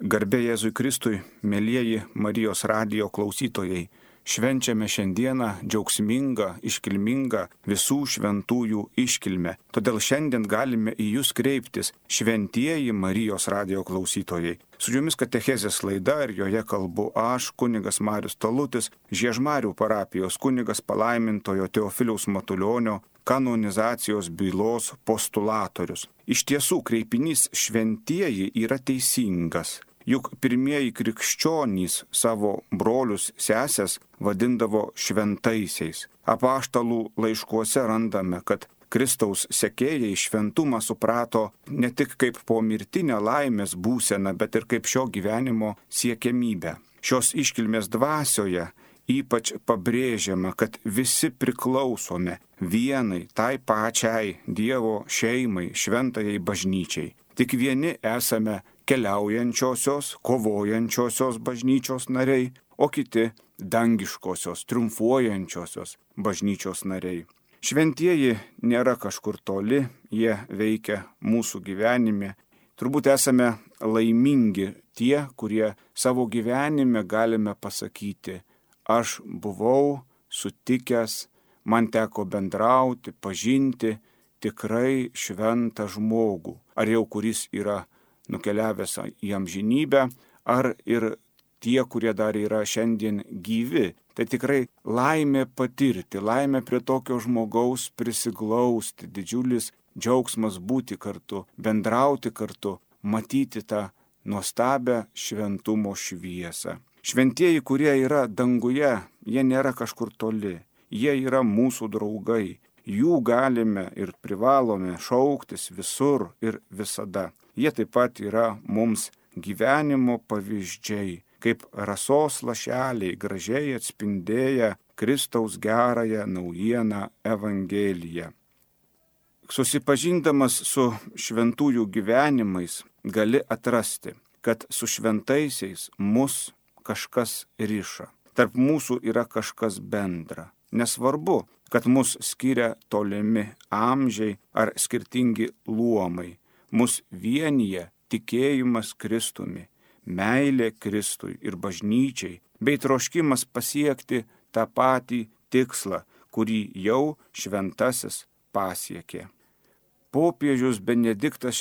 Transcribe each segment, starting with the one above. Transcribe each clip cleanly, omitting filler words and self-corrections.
Garbė Jėzui Kristui, mielieji Marijos radijo klausytojai, švenčiame šiandieną džiaugsmingą, iškilmingą visų šventųjų iškilmę. Todėl šiandien galime į jūs kreiptis, šventieji Marijos radijo klausytojai. Su jumis katechezės laida ir joje kalbu aš, kunigas Marius Talutis, Žiežmarių parapijos kunigas palaimintojo Teofiliaus Matulionio, kanonizacijos bylos postulatorius. Iš tiesų, kreipinys šventieji yra teisingas. Juk pirmieji krikščionys savo brolius sesės vadindavo šventaisiais. Apaštalų laiškuose randame, kad Kristaus sekėjai šventumą suprato ne tik kaip pomirtinę laimės būseną, bet ir kaip šio gyvenimo siekiamybę. Šios iškilmės dvasioje ypač pabrėžiama, kad visi priklausome vienai, tai pačiai Dievo šeimai, šventajai bažnyčiai. Tik vieni esame keliaujančiosios, kovojančiosios bažnyčios nariai, o kiti dangiškosios, triumfuojančiosios bažnyčios nariai. Šventieji nėra kažkur toli, jie veikia mūsų gyvenime. Turbūt esame laimingi tie, kurie savo gyvenime galime pasakyti, aš buvau sutikęs, man teko bendrauti, pažinti tikrai šventą žmogų. Ar jau kuris yra nukeliavęs į amžinybę, ar ir tie, kurie dar yra šiandien gyvi. Tai tikrai laimė patirti, laimė prie tokio žmogaus prisiglausti, didžiulis džiaugsmas būti kartu, bendrauti kartu, matyti tą nuostabią šventumo šviesą. Šventieji, kurie yra danguje, jie nėra kažkur toli, jie yra mūsų draugai. Jų galime ir privalome šauktis visur ir visada. Jie taip pat yra mums gyvenimo pavyzdžiai, kaip rasos lašeliai gražiai atspindėję Kristaus gerąją naujieną Evangeliją. Susipažindamas su šventųjų gyvenimais gali atrasti, kad su šventaisiais mus kažkas riša. Tarp mūsų yra kažkas bendra. Nesvarbu, kad mus skiria tolimi amžiai ar skirtingi luomai. Mus vienyje tikėjimas Kristumi, meilė Kristui ir bažnyčiai, bei troškimas pasiekti tą patį tikslą, kurį jau šventasis pasiekė. Popiežius Benediktas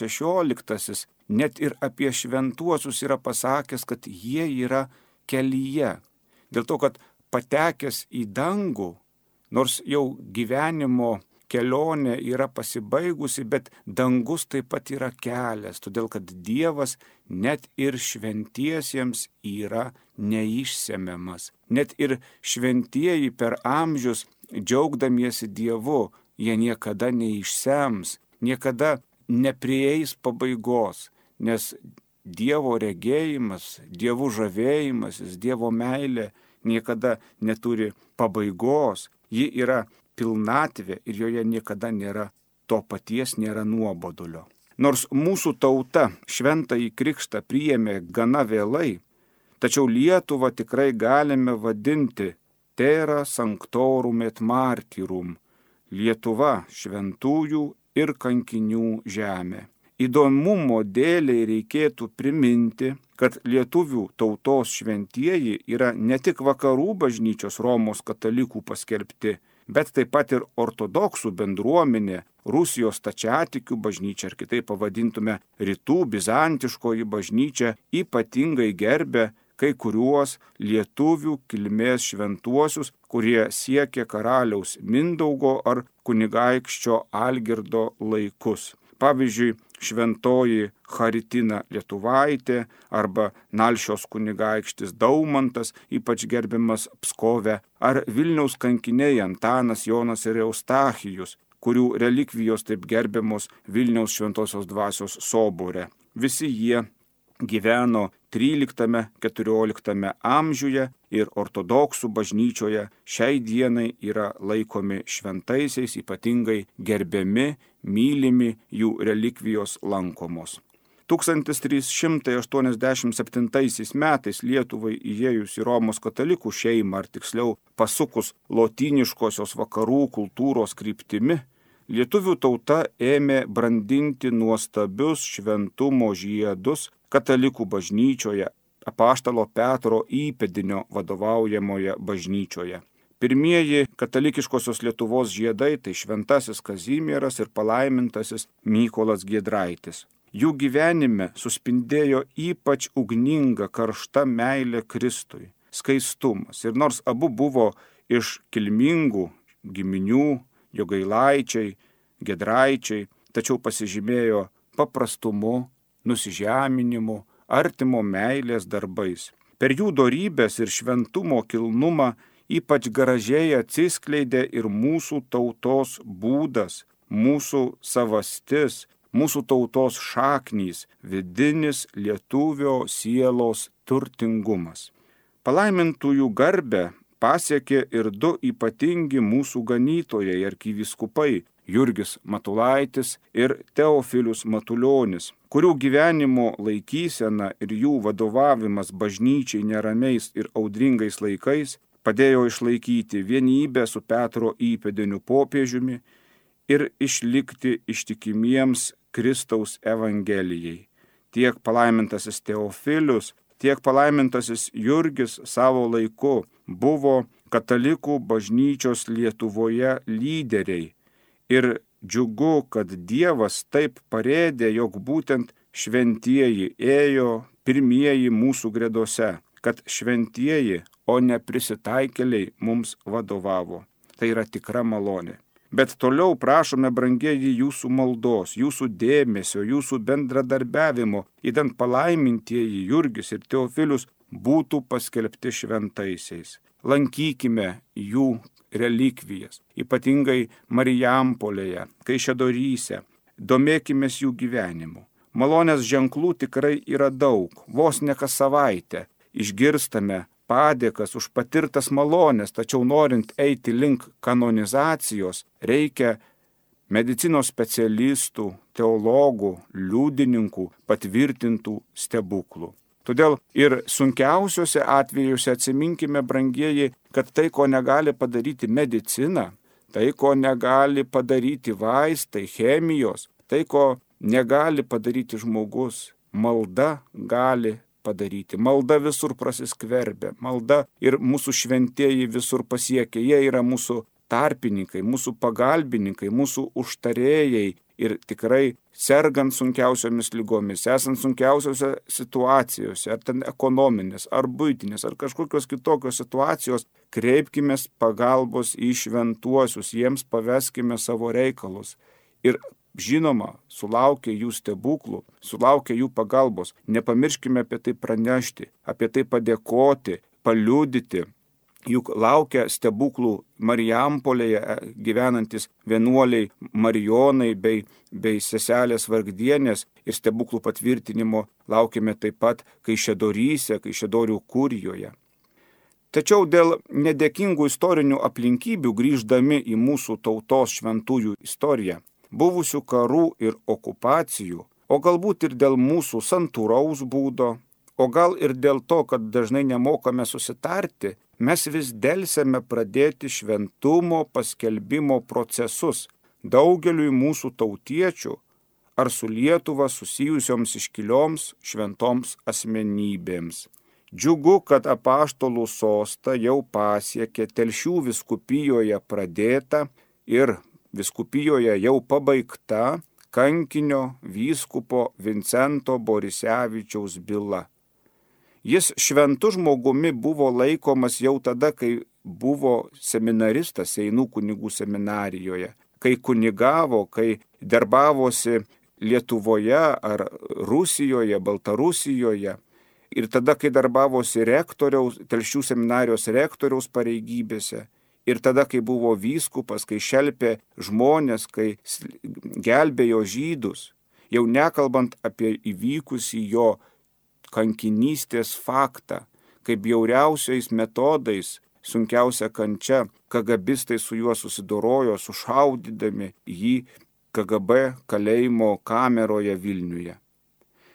XVI net ir apie šventuosius yra pasakęs, kad jie yra kelyje. Dėl to, kad patekęs į dangų, nors jau gyvenimo kelionė yra pasibaigusi, bet dangus taip pat yra kelias, todėl kad Dievas net ir šventiesiems yra neišsemiamas. Net ir šventieji per amžius, džiaugdamiesi Dievu, jie niekada neišsems, niekada neprieis pabaigos, nes Dievo regėjimas, Dievo žavėjimasis, Dievo meilė niekada neturi pabaigos. Ji yra pilnatvė ir joje niekada nėra to paties, nėra nuobodulio. Nors mūsų tauta šventąjį krikštą priėmė gana vėlai, tačiau Lietuvą tikrai galime vadinti terra sanctorum et martyrum, Lietuva šventųjų ir kankinių žemė. Įdomumo dėliai reikėtų priminti, kad lietuvių tautos šventieji yra ne tik vakarų bažnyčios Romos katalikų paskelbti, bet taip pat ir ortodoksų bendruomenė, Rusijos stačiatikių bažnyčia, ar kitaip pavadintume rytų bizantiškoji bažnyčia, ypatingai gerbė kai kuriuos lietuvių kilmės šventuosius, kurie siekė karaliaus Mindaugo ar kunigaikščio Algirdo laikus. Pavyzdžiui, šventoji Charitina Lietuvaitė arba Nalšios kunigaikštis Daumantas, ypač gerbiamas Pskove, ar Vilniaus kankiniai Antanas, Jonas ir Eustachijus, kurių relikvijos taip gerbiamos Vilniaus šventosios dvasios sobore. Visi jie gyveno 13-14 amžiuje ir ortodoksų bažnyčioje šiai dienai yra laikomi šventaisiais, ypatingai gerbiami, mylimi, jų relikvijos lankomos. 1387 metais Lietuvai įėjus į Romos katalikų šeimą, ar tiksliau pasukus lotyniškosios vakarų kultūros kryptimi, lietuvių tauta ėmė brandinti nuostabius šventumo žiedus katalikų bažnyčioje, apaštalo Petro įpėdinio vadovaujamoje bažnyčioje. Pirmieji katalikiškosios Lietuvos žiedai tai šventasis Kazimieras ir palaimintasis Mykolas Giedraitis. Jų gyvenime suspindėjo ypač ugninga karšta meilė Kristui, skaistumas. Ir nors abu buvo iš kilmingų giminių, Jogailaičiai, Giedraičiai, tačiau pasižymėjo paprastumu, nusižeminimu, artimo meilės darbais. Per jų dorybės ir šventumo kilnumą ypač gražiai atsiskleidė ir mūsų tautos būdas, mūsų savastis, mūsų tautos šaknys, vidinis lietuvio sielos turtingumas. Palaimintųjų garbę pasiekė ir du ypatingi mūsų ganytojai arkivyskupai Jurgis Matulaitis ir Teofilius Matulionis, kurių gyvenimo laikysena ir jų vadovavimas bažnyčiai neramiais ir audringais laikais padėjo išlaikyti vienybę su Petro įpėdiniu popiežiumi ir išlikti ištikimiems Kristaus Evangelijai. Tiek palaimintasis Teofilius, tiek palaimintasis Jurgis savo laiku buvo katalikų bažnyčios Lietuvoje lyderiai. Ir džiugu, kad Dievas taip parėdė, jog būtent šventieji ėjo pirmieji mūsų gredose, kad šventieji, o ne prisitaikėliai mums vadovavo. Tai yra tikra malonė. Bet toliau prašome, brangieji, jūsų maldos, jūsų dėmesio, jūsų bendradarbiavimo, idant palaimintieji Jurgis ir Teofilius būtų paskelbti šventaisiais. Lankykime jų relikvijas, ypatingai Marijampolėje, Kaišiadoryse, domėkimės jų gyvenimu. Malonės ženklų tikrai yra daug, vos ne kas savaitę išgirstame padėkas už patirtas malonės, tačiau norint eiti link kanonizacijos, reikia medicinos specialistų, teologų, liudininkų patvirtintų stebuklų. Todėl ir sunkiausiuose atvejuose atsiminkime, brangieji, kad tai, ko negali padaryti medicina, tai, ko negali padaryti vaistai, chemijos, tai, ko negali padaryti žmogus, malda gali padaryti. Malda visur prasiskverbia, malda ir mūsų šventieji visur pasiekia, jie yra mūsų tarpininkai, mūsų pagalbininkai, mūsų užtarėjai ir tikrai sergant sunkiausiomis lygomis, esant sunkiausiose situacijose, ar ten ekonominės, ar buitinės, ar kažkokios kitokios situacijos, kreipkimės pagalbos į šventuosius, jiems paveskime savo reikalus ir žinoma, sulaukia jų stebuklų, sulaukia jų pagalbos. Nepamirškime apie tai pranešti, apie tai padėkoti, paliudyti. Juk laukia stebuklų Marijampolėje gyvenantis vienuoliai Marijonai bei seselės Vargdienės ir stebuklų patvirtinimo laukiame taip pat Kaišiadoryse, Kaišiadorių kurijoje. Tačiau dėl nedėkingų istorinių aplinkybių grįždami į mūsų tautos šventųjų istoriją, buvusių karų ir okupacijų, o galbūt ir dėl mūsų santūraus būdo, o gal ir dėl to, kad dažnai nemokame susitarti, mes vis delsėme pradėti šventumo paskelbimo procesus daugeliui mūsų tautiečių ar su Lietuva susijusioms iškilioms šventoms asmenybėms. Džiugu, kad apaštalų sostą jau pasiekė Telšių vyskupijoje pradėta ir vyskupijoje jau pabaigta kankinio vyskupo Vincento Borisevičiaus byla. Jis šventu žmogumi buvo laikomas jau tada, kai buvo seminaristas Seinų kunigų seminarijoje, kai kunigavo, kai darbavosi Lietuvoje ar Rusijoje, Baltarusijoje ir tada, kai darbavosi Telšių seminarijos rektoriaus pareigybėse ir tada, kai buvo vyskupas, kai šelpė žmonės, kai gelbėjo žydus, jau nekalbant apie įvykusį jo kankinystės faktą, kaip bjauriausiais metodais, sunkiausia kančia, KGBistai su juo susidorojo, sušaudydami jį KGB kalėjimo kameroje Vilniuje.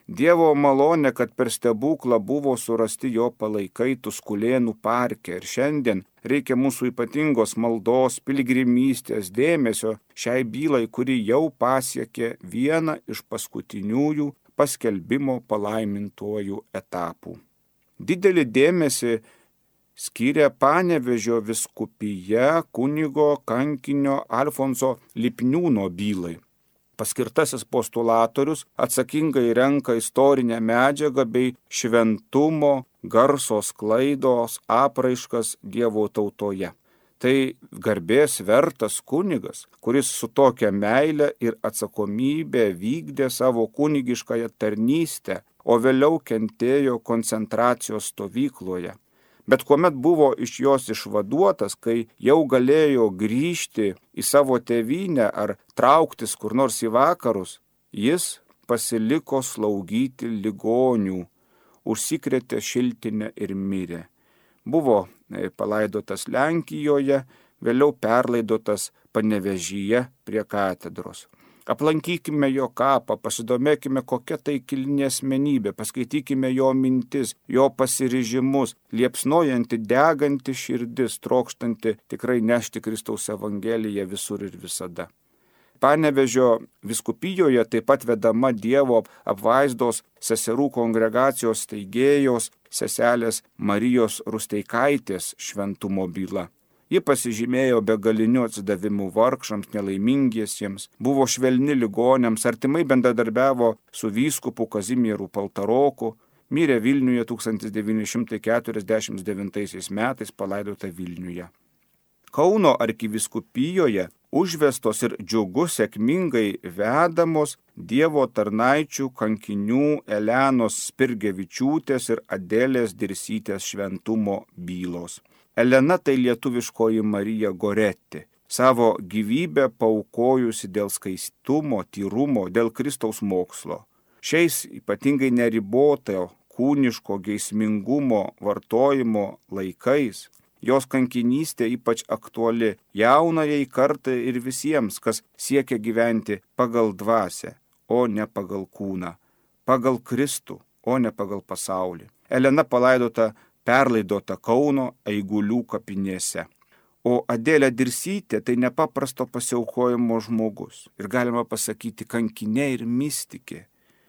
Dievo malonė, kad per stebuklą buvo surasti jo palaikai Tuskulėnų parke ir šiandien reikia mūsų ypatingos maldos, piligrimystės, dėmesio šiai bylai, kuri jau pasiekė vieną iš paskutiniųjų paskelbimo palaimintuoju etapų. Didelį dėmesį skyrė Panevėžio vyskupija kunigo kankinio Alfonso Lipniūno bylai. Paskirtasis postulatorius atsakingai renka istorinę medžiagą bei šventumo, garso sklaidos apraiškas Dievo tautoje. Tai garbės vertas kunigas, kuris su tokia meile ir atsakomybė vykdė savo kunigiškąją tarnystę, o vėliau kentėjo koncentracijos stovykloje. Bet kuomet buvo iš jos išvaduotas, kai jau galėjo grįžti į savo tėvynę ar trauktis kur nors į vakarus, jis pasiliko slaugyti ligonių, užsikrėtė šiltinę ir mirė. Buvo palaidotas Lenkijoje, vėliau perlaidotas Panevėžyje prie katedros. Aplankykime jo kapą, pasidomėkime, kokia tai kilni asmenybė, paskaitykime jo mintis, jo pasiryžimus, liepsnojanti, deganti širdis, trokštanti tikrai nešti Kristaus evangeliją visur ir visada. Panevėžio vyskupijoje taip pat vedama Dievo apvaizdos seserų kongregacijos steigėjos seselės Marijos Rusteikaitės šventumo byla. Ji pasižymėjo begaliniu atsidavimu vargšams, nelaimingiesiems, buvo švelni ligoniams, artimai bendradarbiavo su vyskupu Kazimieru Paltaroku, mirė Vilniuje 1949 metais, palaidota Vilniuje. Kauno arkivyskupijoje užvestos ir džiugu sėkmingai vedamos Dievo tarnaičių kankinių Elenos Spirgevičiūtės ir Adelės Dirsytės šventumo bylos. Elena tai lietuviškoji Marija Goretti, savo gyvybę paaukojusi dėl skaistumo, tyrumo, dėl Kristaus mokslo. Šiais ypatingai neriboto kūniško geismingumo vartojimo laikais jos kankinystė ypač aktuali jaunajai kartai ir visiems, kas siekia gyventi pagal dvasią, o ne pagal kūną, pagal Kristų, o ne pagal pasaulį. Elena perlaidota Kauno Eigulių kapinėse. O Adelė Dirsytė tai nepaprasto pasiaukojimo žmogus ir galima pasakyti kankinė ir mistikė.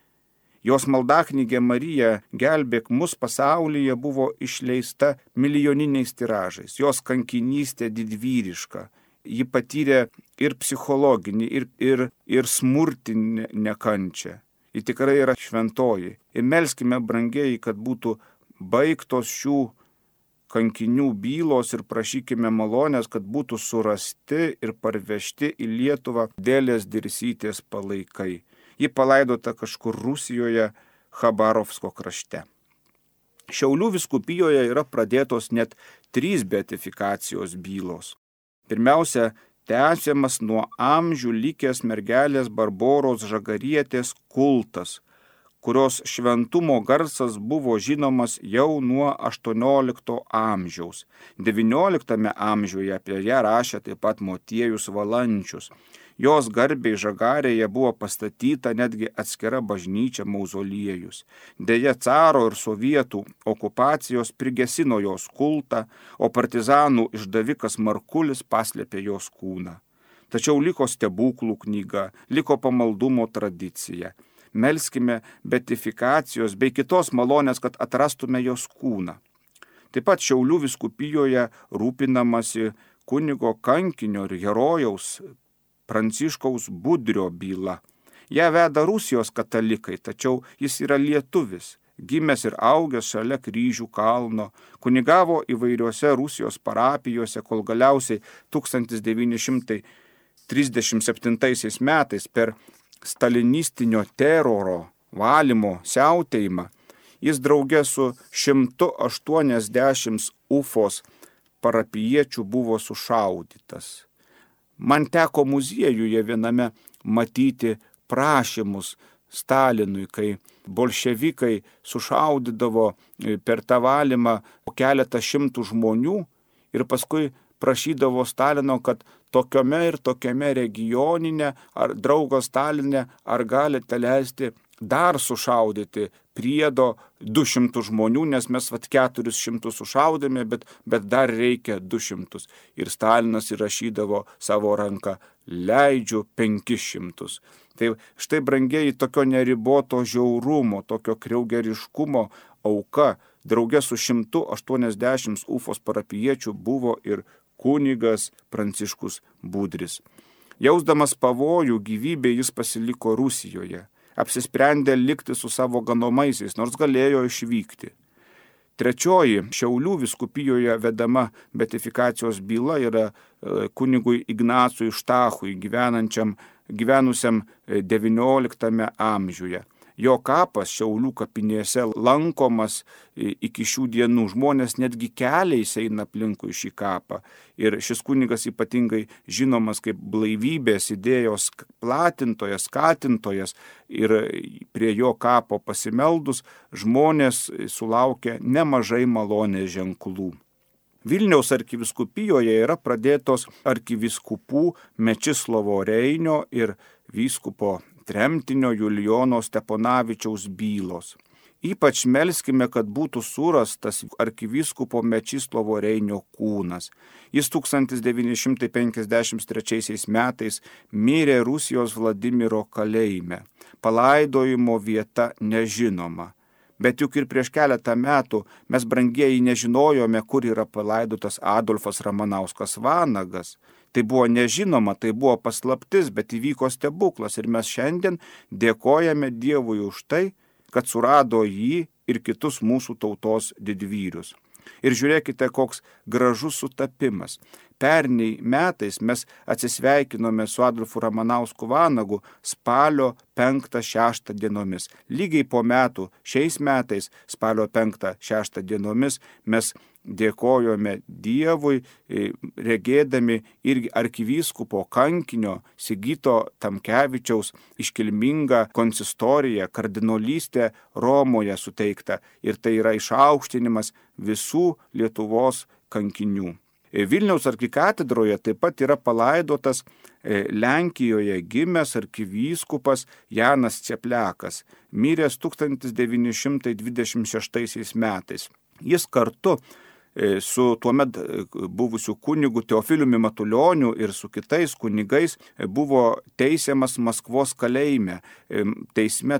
Jos maldaknygė Marija gelbėk mus pasaulyje buvo išleista milijoniniais tiražais. Jos kankinystė didvyriška. Ji patyrė ir psichologinį, ir smurtinę nekančią. Ji tikrai yra šventoji. Ir melskime brangiai, kad būtų baigtos šių kankinių bylos ir prašykime malonės, kad būtų surasti ir parvežti į Lietuvą Adelės Dirsytės palaikai. Ji palaidota kažkur Rusijoje, Chabarovsko krašte. Šiaulių vyskupijoje yra pradėtos net 3 beatifikacijos bylos. Pirmiausia, tęsiamas nuo amžių likęs mergelės Barboros Žagarietės kultas, kurios šventumo garsas buvo žinomas jau nuo 18 amžiaus. 19 amžiuje apie ją rašė taip pat Motiejus Valančius. Jos garbei Žagarėje buvo pastatyta netgi atskira bažnyčia mauzoliejus. Deja, caro ir sovietų okupacijos prigesino jos kultą, o partizanų išdavikas Markulis paslėpė jos kūną. Tačiau liko stebuklų knyga, liko pamaldumo tradicija. Melskime beatifikacijos bei kitos malonės, kad atrastume jos kūną. Taip pat Šiaulių vyskupijoje rūpinamasi kunigo kankinio ir herojaus Pranciškaus Budrio byla. Ją veda Rusijos katalikai, tačiau jis yra lietuvis, gimęs ir augęs šalia Kryžių kalno, kunigavo įvairiuose Rusijos parapijose, kol galiausiai 1937 metais per stalinistinio teroro valymo siautėjimą jis draugė su 180 Ufos parapijiečių buvo sušaudytas. Man teko muziejuje viename matyti prašymus Stalinui, kai bolševikai sušaudydavo per tą valymą keletą šimtų žmonių ir paskui prašydavo Stalino, kad tokiame ir tokiame regioninė ar draugas Stalinė, ar galite leisti dar sušaudyti priedo 200 žmonių, nes mes 400 sušaudėme, bet dar reikia 200. Ir Stalinas įrašydavo savo ranką, leidžiu 500. Tai štai, brangieji, tokio neriboto žiaurumo, tokio kriaugeriškumo auka drauge su 180 Ufos parapijiečių buvo ir kunigas Pranciškus Budris. Jausdamas pavojų gyvybei jis pasiliko Rusijoje. Apsisprendė likti su savo ganomaisiais, nors galėjo išvykti. Trečioji Šiaulių vyskupijoje vedama beatifikacijos byla yra kunigui Ignacui Štachui, gyvenusiam XIX amžiuje. Jo kapas Šiaulių kapinėse lankomas iki šių dienų. Žmonės netgi keliais eina aplinkui šį kapą. Ir šis kunigas ypatingai žinomas kaip blaivybės idėjos platintojas, skatintojas. Ir prie jo kapo pasimeldus žmonės sulaukia nemažai malonės ženklų. Vilniaus arkivyskupijoje yra pradėtos arkivyskupų Mečislovo Reinio ir vyskupo tremtinio Julijono Steponavičiaus bylos. Ypač melskime, kad būtų surastas arkivyskupo Mečislovo Reinio kūnas. Jis 1953 metais mirė Rusijos Vladimiro kalėjime. Palaidojimo vieta nežinoma. Bet juk ir prieš keletą metų mes, brangieji, nežinojome, kur yra palaidotas Adolfas Ramanauskas Vanagas. Tai buvo nežinoma, tai buvo paslaptis, bet įvyko stebuklas ir mes šiandien dėkojame Dievui už tai, kad surado jį ir kitus mūsų tautos didvyrius. Ir žiūrėkite, koks gražus sutapimas. Pernai metais mes atsisveikinome su Adolfu Ramanausku Vanagu spalio 5-6 dienomis. Lygiai po metų, šiais metais spalio 5-6 dienomis mes dėkojome Dievui, regėdami irgi arkivyskupo kankinio Sigito Tamkevičiaus iškilmingą konsistoriją, kardinolystę Romoje suteikta. Ir tai yra išaukštinimas visų Lietuvos kankinių. Vilniaus arkikatedroje taip pat yra palaidotas Lenkijoje gimęs arkivyskupas Janas Cepliakas, miręs 1926 metais. Jis kartu su tuomet buvusiu kunigu Teofiliumi Matulioniu ir su kitais kunigais buvo teisiamas Maskvos kalėjime, teisme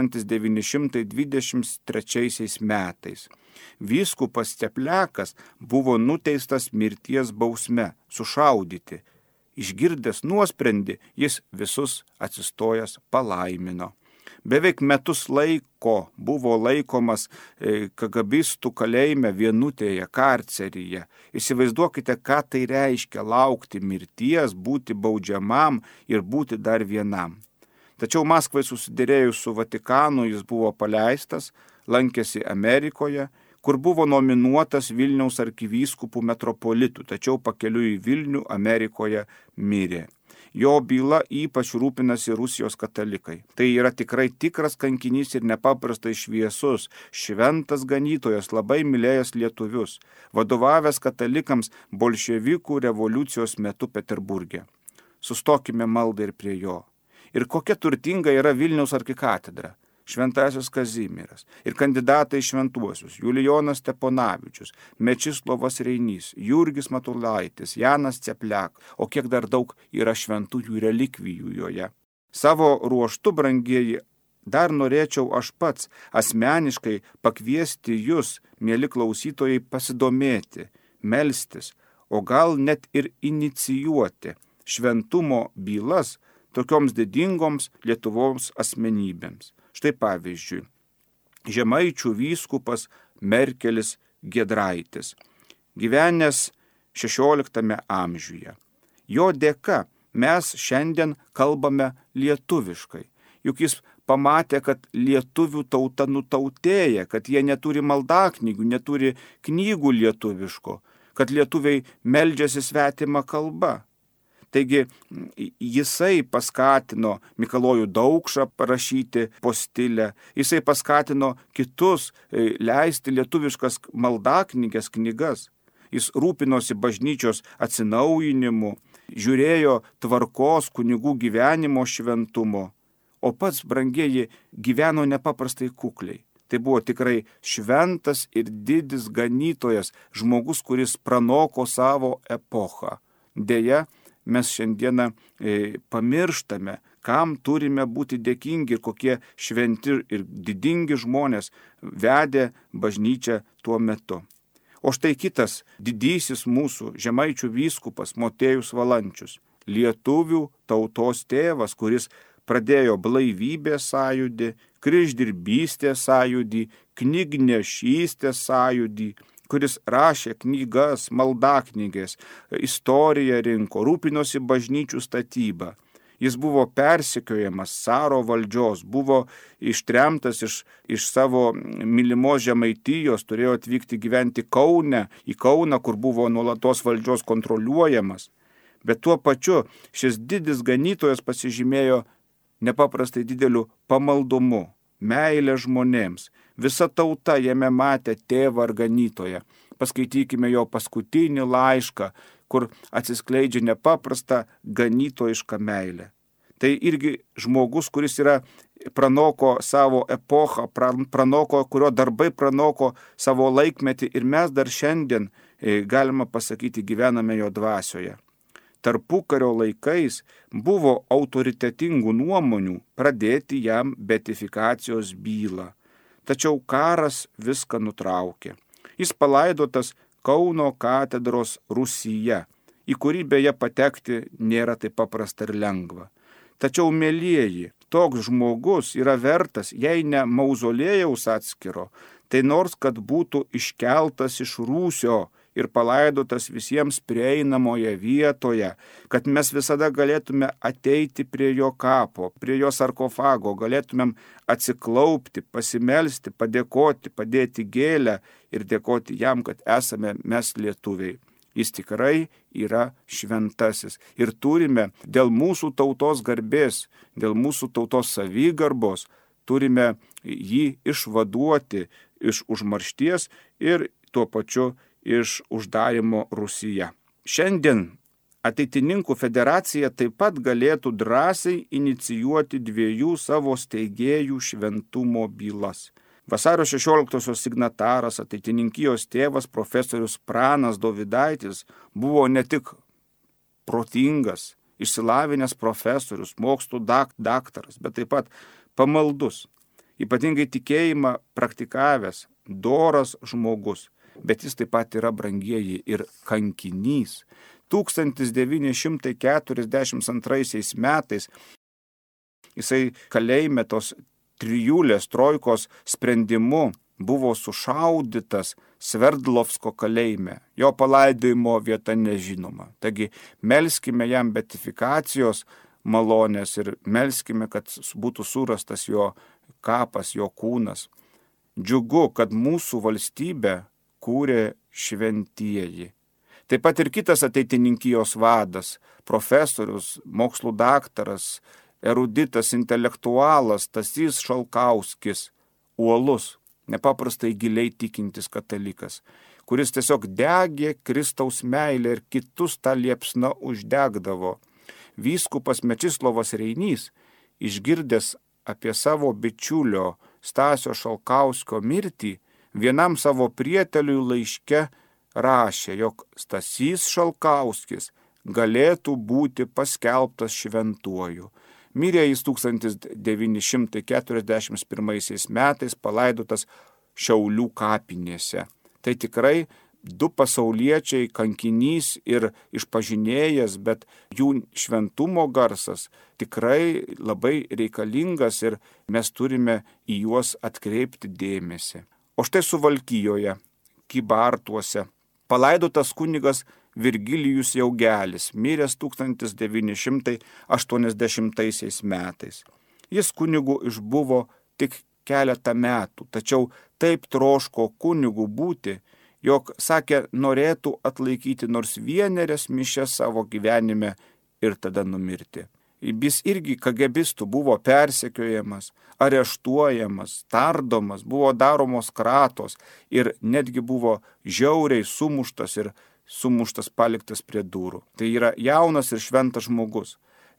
1923 metais. Vyskupas Cepliakas buvo nuteistas mirties bausme, sušaudyti. Išgirdęs nuosprendį, jis visus atsistojęs palaimino. Beveik metus laiko buvo laikomas kagabistų kalėjime Vienutėje, karceryje. Įsivaizduokite, ką tai reiškia laukti mirties, būti baudžiamam ir būti dar vienam. Tačiau Maskvai susidėrėjus su Vatikanu jis buvo paleistas, lankėsi Amerikoje, kur buvo nominuotas Vilniaus arkivyskupų metropolitų, tačiau pakeliui į Vilnių Amerikoje mirė. Jo byla ypač rūpinasi Rusijos katalikai. Tai yra tikrai tikras kankinys ir nepaprastai šviesus, šventas ganytojas, labai mylėjęs lietuvius, vadovavęs katalikams bolševikų revoliucijos metu Peterburge. Sustokime maldą ir prie jo. Ir kokia turtinga yra Vilniaus arkikatedra. Šventasis Kazimieras ir kandidatai šventuosius Julijonas Steponavičius, Mečislovas Reinys, Jurgis Matulaitis, Janas Cepliak, o kiek dar daug yra šventųjų relikvijų joje. Savo ruoštu, brangieji, dar norėčiau aš pats asmeniškai pakviesti jūs, mieli klausytojai, pasidomėti, melstis, o gal net ir inicijuoti šventumo bylas tokioms didingoms Lietuvos asmenybėms. Štai pavyzdžiui, Žemaičių vyskupas Merkelis Giedraitis, gyvenęs XVI amžiuje. Jo dėka mes šiandien kalbame lietuviškai, juk jis pamatė, kad lietuvių tauta nutautėja, kad jie neturi maldaknygių, neturi knygų lietuviško, kad lietuviai meldžiasi svetimą kalbą. Taigi jisai paskatino Mikalojų Daukšą parašyti postilę, jisai paskatino kitus leisti lietuviškas maldaknyges knygas. Jis rūpinosi bažnyčios atsinaujinimu, žiūrėjo tvarkos kunigų gyvenimo šventumo, o pats, brangieji, gyveno nepaprastai kukliai. Tai buvo tikrai šventas ir didis ganytojas, žmogus, kuris pranoko savo epochą. Deja, mes šiandieną pamirštame, kam turime būti dėkingi ir kokie šventi ir didingi žmonės vedė bažnyčią tuo metu. O štai kitas didysis mūsų žemaičių vyskupas Motiejus Valančius, lietuvių tautos tėvas, kuris pradėjo blaivybės sąjūdį, kryždirbystės sąjūdį, knygnešystės sąjūdį, kuris rašė knygas, maldaknygės, istoriją rinko, rūpinosi bažnyčių statybą. Jis buvo persekiojamas caro valdžios, buvo ištremtas iš savo mylimos Žemaitijos, turėjo atvykti gyventi į Kauną, kur buvo nuolatos valdžios kontroliuojamas. Bet tuo pačiu šis didis ganytojas pasižymėjo nepaprastai dideliu pamaldumu, meilė žmonėms. Visa tauta jame matė tėvą ar ganytoją. Paskaitykime jo paskutinį laišką, kur atsiskleidžia nepaprasta ganytojiška meilė. Tai irgi žmogus, kuris pranoko savo epochą, kurio darbai pranoko savo laikmetį ir mes dar šiandien, galima pasakyti, gyvename jo dvasioje. Tarpukario laikais buvo autoritetingų nuomonių pradėti jam beatifikacijos bylą. Tačiau karas viską nutraukė. Jis palaidotas Kauno katedros rūsyje, į kurį beje patekti nėra taip paprasta ir lengva. Tačiau, mielieji, toks žmogus yra vertas, jei ne mauzolėjaus atskiro, tai nors kad būtų iškeltas iš rūsio ir palaidotas visiems prieinamoje vietoje, kad mes visada galėtume ateiti prie jo kapo, prie jo sarkofago, galėtumėm atsiklaupti, pasimelsti, padėkoti, padėti gėlę ir dėkoti jam, kad esame mes lietuviai. Jis tikrai yra šventasis ir turime dėl mūsų tautos garbės, dėl mūsų tautos savigarbos, turime jį išvaduoti iš užmaršties ir tuo pačiu iš uždarimo Rūsyje. Šiandien Ateitininkų federacija taip pat galėtų drąsiai inicijuoti 2 savo steigėjų šventumo bylas. Vasario 16-osios signataras, ateitininkijos tėvas profesorius Pranas Dovydaitis buvo ne tik protingas, išsilavinęs profesorius, mokslų daktaras, bet taip pat pamaldus, ypatingai tikėjimą praktikavęs, doras žmogus. Bet jis taip pat yra, brangieji, ir kankinys. 1942 metais jisai kalėjime tos trijulės trojkos sprendimu buvo sušaudytas Sverdlovsko kalėjime. Jo palaidojimo vieta nežinoma. Taigi melskime jam beatifikacijos malonės ir melskime, kad būtų surastas jo kapas, jo kūnas. Džiugu, kad mūsų valstybę kūrė šventieji. Taip pat ir kitas ateitininkijos vadas, profesorius, mokslų daktaras, eruditas, intelektualas Stasys Šalkauskis, uolus, nepaprastai giliai tikintis katalikas, kuris tiesiog degė Kristaus meilę ir kitus tą liepsną uždegdavo. Vyskupas Mečislovas Reinys, išgirdęs apie savo bičiulio Stasio Šalkauskio mirtį, vienam savo prieteliui laiške rašė, jog Stasys Šalkauskis galėtų būti paskelbtas šventuoju. Mirė jis 1941 metais palaidotas Šiaulių kapinėse. Tai tikrai 2 pasauliečiai, kankinys ir išpažinėjas, bet jų šventumo garsas tikrai labai reikalingas ir mes turime į juos atkreipti dėmesį. O štai Suvalkijoje, Kybartuose, palaidotas kunigas Virgilijus Jaugelis, miręs 1980 metais. Jis kunigu išbuvo tik keletą metų, tačiau taip troško kunigu būti, jog, sakė, norėtų atlaikyti nors 1 mišias savo gyvenime ir tada numirti. Jis irgi kagebistų buvo persekiojamas, areštuojamas, tardomas, buvo daromos kratos ir netgi buvo žiauriai sumuštas paliktas prie durų. Tai yra jaunas ir šventas žmogus.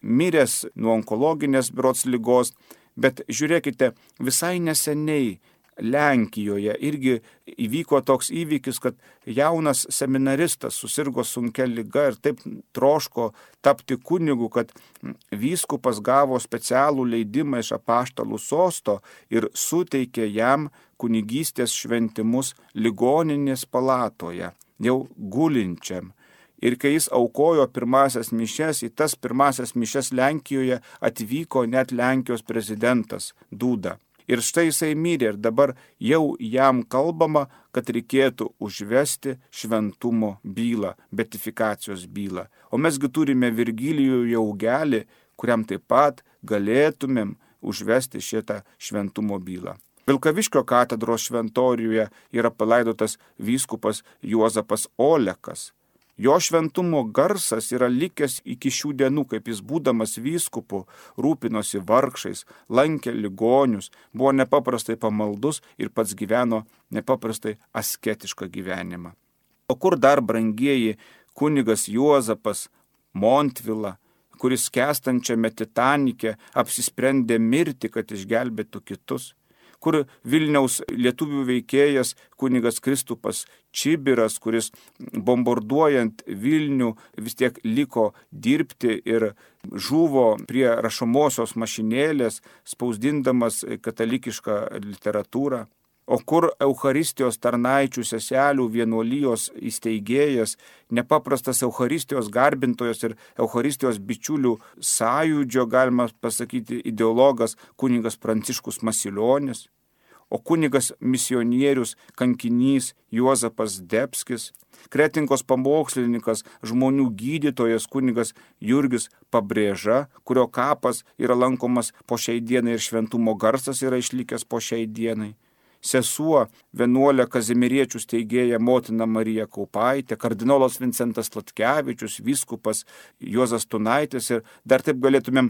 miręs nuo onkologinės berods ligos, bet žiūrėkite, visai neseniai Lenkijoje irgi įvyko toks įvykis, kad jaunas seminaristas susirgo sunkia liga ir taip troško tapti kunigu, kad vyskupas gavo specialų leidimą iš apaštalų sosto ir suteikė jam kunigystės šventimus ligoninės palatoje, jau gulinčiam. Ir kai jis aukojo pirmasias mišias, į tas pirmasias mišias Lenkijoje atvyko net Lenkijos prezidentas Duda. Ir štai jisai mirė ir dabar jau jam kalbama, kad reikėtų užvesti šventumo bylą, beatifikacijos bylą. O mesgi turime Virgilijų Jaugelį, kuriam taip pat galėtumėm užvesti šitą šventumo bylą. Vilkaviškio katedros šventoriuje yra palaidotas vyskupas Juozapas Olekas. Jo šventumo garsas yra likęs iki šių dienų, kaip jis būdamas vyskupu rūpinosi vargšais, lankė ligonius, buvo nepaprastai pamaldus ir pats gyveno nepaprastai asketišką gyvenimą. O kur dar, brangieji, kunigas Juozapas Montvila, kuris skęstančiame Titanike apsisprendė mirti, kad išgelbėtų kitus? Kur Vilniaus lietuvių veikėjas kunigas Kristupas Čibiras, kuris bombarduojant Vilnių vis tiek liko dirbti ir žuvo prie rašomosios mašinėlės, spausdindamas katalikišką literatūrą. O kur Eucharistijos tarnaičių seselių vienuolijos įsteigėjas, nepaprastas Eucharistijos garbintojas ir Eucharistijos bičiulių sąjūdžio, galima pasakyti, ideologas kunigas Pranciškus Masilionis, o kunigas misionierius, kankinys Juozapas Debskis, Kretinkos pamokslininkas, žmonių gydytojas kunigas Jurgis Pabrėža, kurio kapas yra lankomas po šiai dienai ir šventumo garsas yra išlikęs po šiai dienai. Sesuo vienuolė Kazimieriečių steigėja motina Marija Kaupaitė, kardinolas Vincentas Sladkevičius, vyskupas Juozas Tunaitis ir dar taip galėtumėm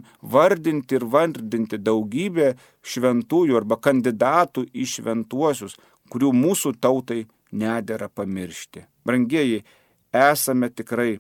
vardinti daugybę šventųjų arba kandidatų į šventuosius, kurių mūsų tautai nedera pamiršti. Brangieji, esame tikrai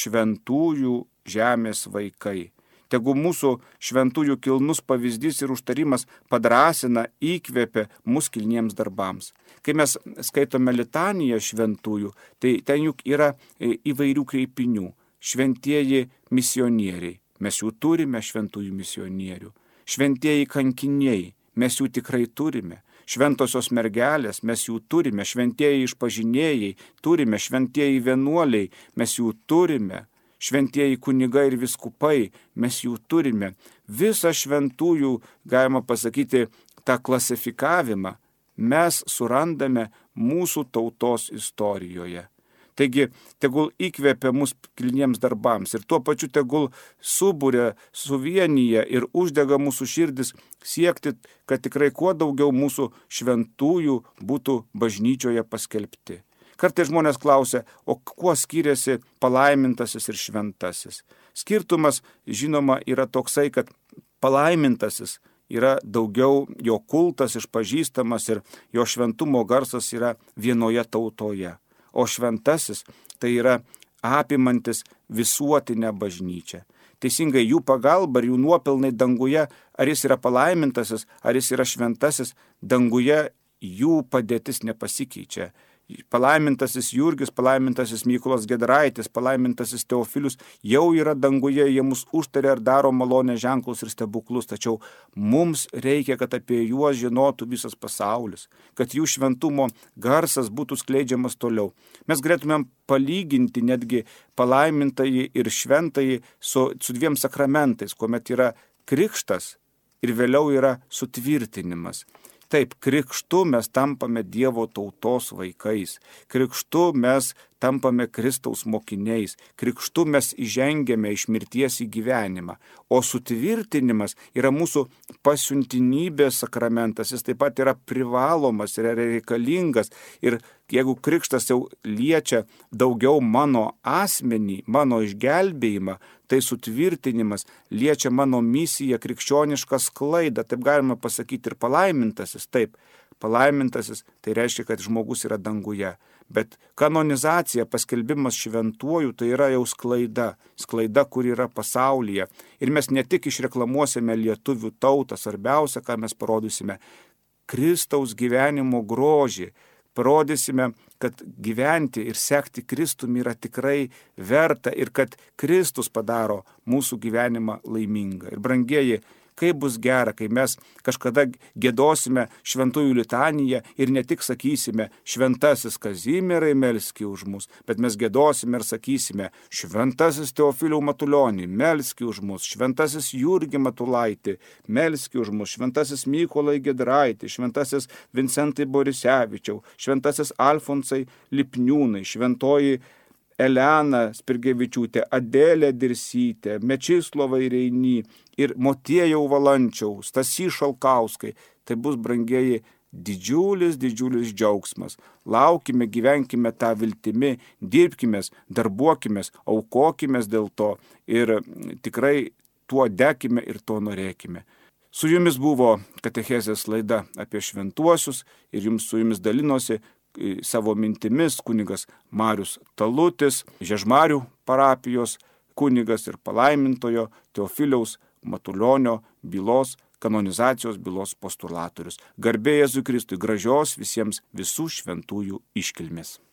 šventųjų žemės vaikai. Tegu mūsų šventųjų kilnus pavyzdys ir užtarimas padrąsina, įkvepia mus kilniems darbams. Kai mes skaitome litaniją šventųjų, tai ten juk yra įvairių kreipinių. Šventieji misionieriai, mes jų turime šventųjų misionierių. Šventieji kankiniai, mes jų tikrai turime. Šventosios mergelės, mes jų turime. Šventieji išpažinėjai, turime. Šventieji vienuoliai, mes jų turime. Šventieji kunigai ir viskupai, mes jų turime. Visą šventųjų, galima pasakyti, tą klasifikavimą mes surandame mūsų tautos istorijoje. Taigi, tegul įkvepia mus kilniems darbams ir tuo pačiu tegul suburia, suvienyje ir uždega mūsų širdis siekti, kad tikrai kuo daugiau mūsų šventųjų būtų bažnyčioje paskelbti. Kartais žmonės klausia, o kuo skiriasi palaimintasis ir šventasis? Skirtumas, žinoma, yra toksai, kad palaimintasis yra daugiau jo kultas išpažįstamas ir jo šventumo garsas yra vienoje tautoje. O šventasis tai yra apimantis visuotinę bažnyčią. Teisingai jų pagalba ir jų nuopelnai danguje, ar jis yra palaimintasis, ar jis yra šventasis, danguje jų padėtis nepasikeičia. Palaimintasis Jurgis, palaimintasis Mykolas Giedraitis, palaimintasis Teofilius jau yra danguje, jie mus užtaria ir daro malonės ženklus ir stebuklus, tačiau mums reikia, kad apie juos žinotų visas pasaulis, kad jų šventumo garsas būtų skleidžiamas toliau. Mes galėtumėm palyginti netgi palaimintąjį ir šventąjį su dviem sakramentais, kuomet yra krikštas ir vėliau yra sutvirtinimas. Taip, krikštu mes tampame Dievo tautos vaikais, krikštu mes tampame Kristaus mokiniais, krikštu mes įžengiame iš mirties į gyvenimą, o sutvirtinimas yra mūsų pasiuntinybės sakramentas, jis taip pat yra privalomas, yra reikalingas ir jeigu krikštas jau liečia daugiau mano asmenį, mano išgelbėjimą, tai sutvirtinimas liečia mano misiją, krikščionišką sklaidą, taip galima pasakyti ir palaimintasis, taip, palaimintasis tai reiškia, kad žmogus yra danguje. Bet kanonizacija, paskelbimas šventuoju, tai yra jau sklaida, kur yra pasaulyje. Ir mes ne tik išreklamuosime lietuvių tautą, svarbiausia, ką mes parodysime, Kristaus gyvenimo grožį. Parodysime, kad gyventi ir sekti Kristumi yra tikrai verta ir kad Kristus padaro mūsų gyvenimą laimingą. Ir brangieji, kaip bus gera, kai mes kažkada giedosime šventųjų litaniją ir ne tik sakysime šventasis Kazimierai melski už mus, bet mes giedosime ir sakysime šventasis Teofiliau Matulionį melski už mus, šventasis Jurgį Matulaitį melski už mus, šventasis Mykolai Giedraitį, šventasis Vincentai Borisevičiau, šventasis Alfonsai Lipniūnai, šventoji Elena Spirgevičiūtė, Adelė Dirsytė, Mečislovai Reiny ir Motiejau Valančiau, Stasy Šalkauskai. Tai bus, brangieji, didžiulis džiaugsmas. Laukime, gyvenkime tą viltimi, dirbkime, darbuokime, aukokime dėl to ir tikrai tuo dekime ir to norėkime. Su jumis buvo katechezės laida apie šventuosius ir su jumis dalinosi savo mintimis kunigas Marius Talutis, Žiežmarių parapijos kunigas ir palaimintojo Teofiliaus Matulionio bylos, kanonizacijos bylos postulatorius. Garbė Jėzui Kristui, gražios visiems visų šventųjų iškilmės.